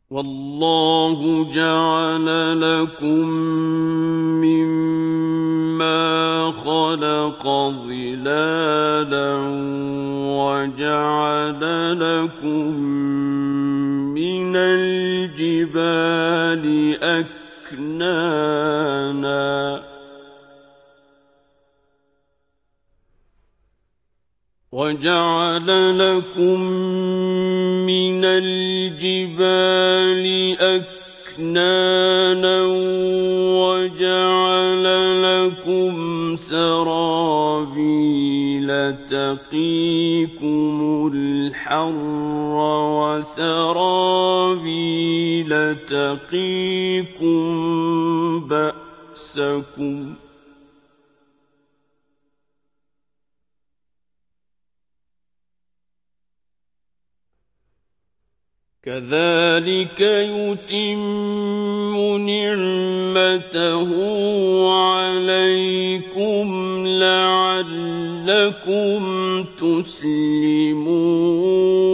والله جعل لكم مما خلق ظلالا وجعل لكم من الجبال أكنانا وجعل لكم سرابيل تقيكم الحر وسرابيل تقيكم بأسكم كذلك يتم نعمته عليكم لعلكم تسلمون